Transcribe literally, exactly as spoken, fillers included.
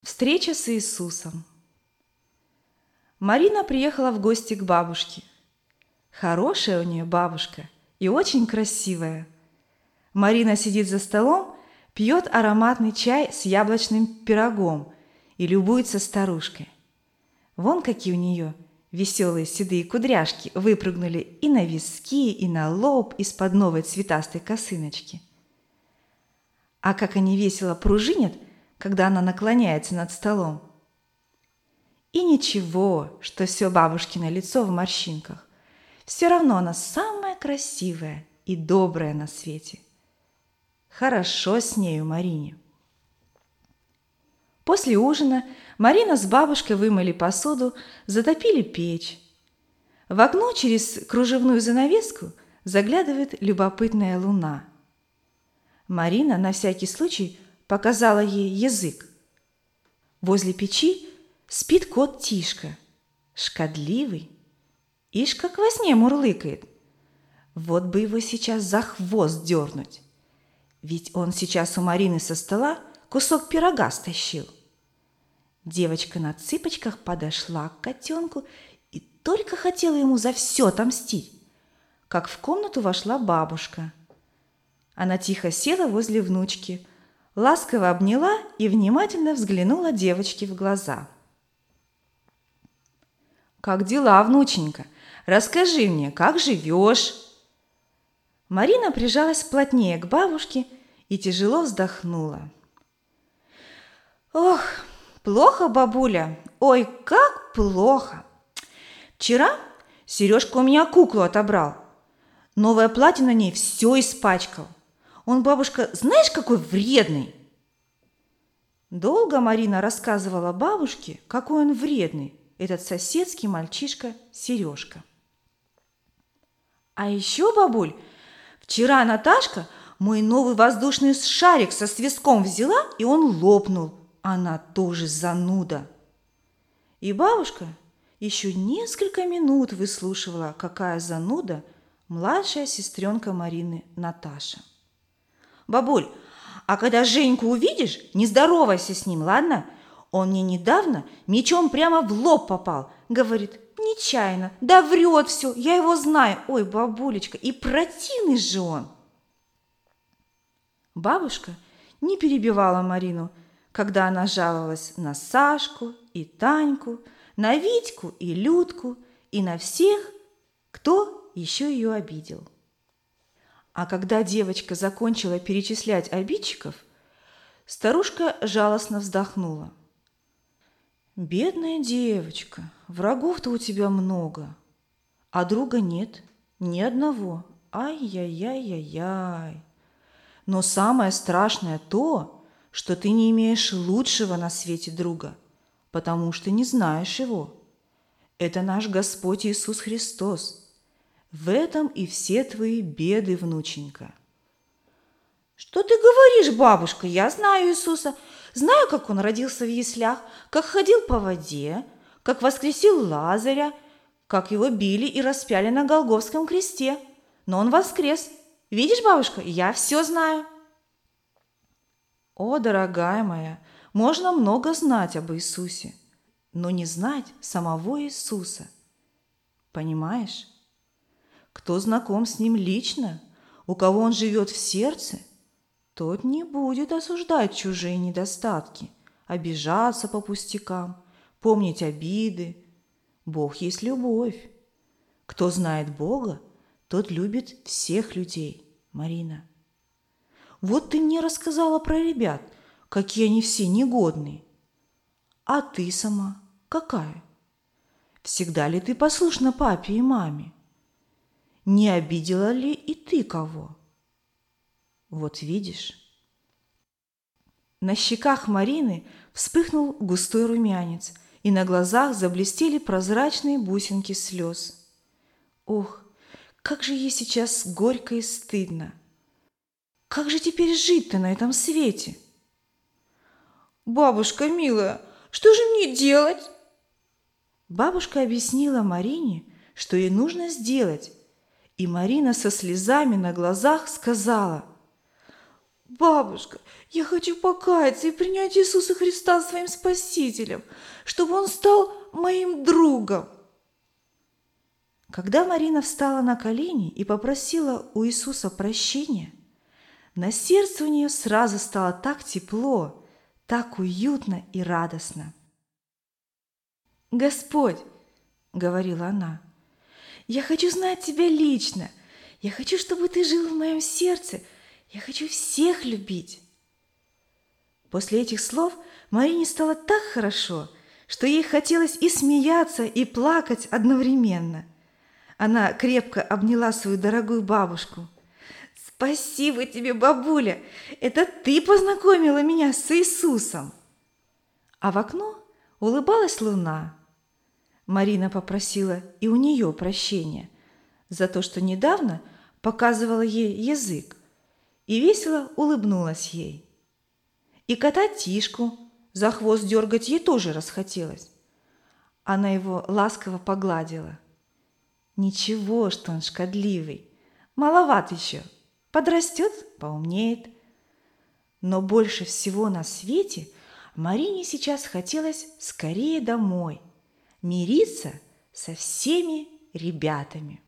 Встреча с Иисусом. Марина приехала в гости к бабушке. Хорошая у нее бабушка и очень красивая. Марина сидит за столом, пьет ароматный чай с яблочным пирогом и любуется старушкой. Вон какие у нее веселые седые кудряшки выпрыгнули и на виски, и на лоб из-под новой цветастой косыночки. А как они весело пружинят, когда она наклоняется над столом. И ничего, что все бабушкино лицо в морщинках. Все равно она самая красивая и добрая на свете. Хорошо с нею Марине. После ужина Марина с бабушкой вымыли посуду, затопили печь. В окно через кружевную занавеску заглядывает любопытная луна. Марина на всякий случай показала ей язык. Возле печи спит кот Тишка, шкодливый. Ишь, как во сне мурлыкает. Вот бы его сейчас за хвост дернуть. Ведь он сейчас у Марины со стола кусок пирога стащил. Девочка на цыпочках подошла к котенку и только хотела ему за все отомстить, как в комнату вошла бабушка. Она тихо села возле внучки, ласково обняла и внимательно взглянула девочке в глаза. «Как дела, внученька? Расскажи мне, как живешь?» Марина прижалась плотнее к бабушке и тяжело вздохнула. «Ох, плохо, бабуля, ой, как плохо! Вчера Сережка у меня куклу отобрал. Новое платье на ней все испачкал. Он, бабушка, знаешь, какой вредный?» Долго Марина рассказывала бабушке, какой он вредный, этот соседский мальчишка Сережка. «А еще, бабуль, вчера Наташка мой новый воздушный шарик со свистком взяла, и он лопнул. Она тоже зануда». И бабушка еще несколько минут выслушивала, какая зануда младшая сестренка Марины Наташа. «Бабуль, а когда Женьку увидишь, не здоровайся с ним, ладно? Он мне недавно мечом прямо в лоб попал. Говорит, нечаянно, да врет все, я его знаю. Ой, бабулечка, и противный же он!» Бабушка не перебивала Марину, когда она жаловалась на Сашку и Таньку, на Витьку и Людку и на всех, кто еще ее обидел. А когда девочка закончила перечислять обидчиков, старушка жалостно вздохнула. «Бедная девочка, врагов-то у тебя много, а друга нет, ни одного. Ай-яй-яй-яй-яй. Но самое страшное то, что ты не имеешь лучшего на свете друга, потому что не знаешь его. Это наш Господь Иисус Христос. В этом и все твои беды, внученька». «Что ты говоришь, бабушка? Я знаю Иисуса. Знаю, как он родился в яслях, как ходил по воде, как воскресил Лазаря, как его били и распяли на Голгофском кресте. Но он воскрес. Видишь, бабушка, я все знаю». «О, дорогая моя, можно много знать об Иисусе, но не знать самого Иисуса. Понимаешь? Кто знаком с Ним лично, у кого Он живет в сердце, тот не будет осуждать чужие недостатки, обижаться по пустякам, помнить обиды. Бог есть любовь. Кто знает Бога, тот любит всех людей, Марина. Вот ты мне рассказала про ребят, какие они все негодные. А ты сама какая? Всегда ли ты послушна папе и маме? Не обидела ли и ты кого? Вот видишь». На щеках Марины вспыхнул густой румянец, и на глазах заблестели прозрачные бусинки слез. Ох, как же ей сейчас горько и стыдно! Как же теперь жить-то на этом свете? «Бабушка милая, что же мне делать?» Бабушка объяснила Марине, что ей нужно сделать, и Марина со слезами на глазах сказала: Бабушка, я хочу покаяться и принять Иисуса Христа своим Спасителем, чтобы Он стал моим другом. Когда Марина встала на колени и попросила у Иисуса прощения, на сердце у нее сразу стало так тепло, так уютно и радостно. «Господь, — говорила она, — я хочу знать Тебя лично, я хочу, чтобы Ты жил в моем сердце, я хочу всех любить». После этих слов Марине стало так хорошо, что ей хотелось и смеяться, и плакать одновременно. Она крепко обняла свою дорогую бабушку. «Спасибо тебе, бабуля! Это ты познакомила меня с Иисусом!» А в окно улыбалась луна. Марина попросила и у нее прощения за то, что недавно показывала ей язык, и весело улыбнулась ей. И кота Тишку за хвост дергать ей тоже расхотелось. Она его ласково погладила. Ничего, что он шкодливый, маловат еще, подрастет, поумнеет. Но больше всего на свете Марине сейчас хотелось скорее домой, мириться со всеми ребятами.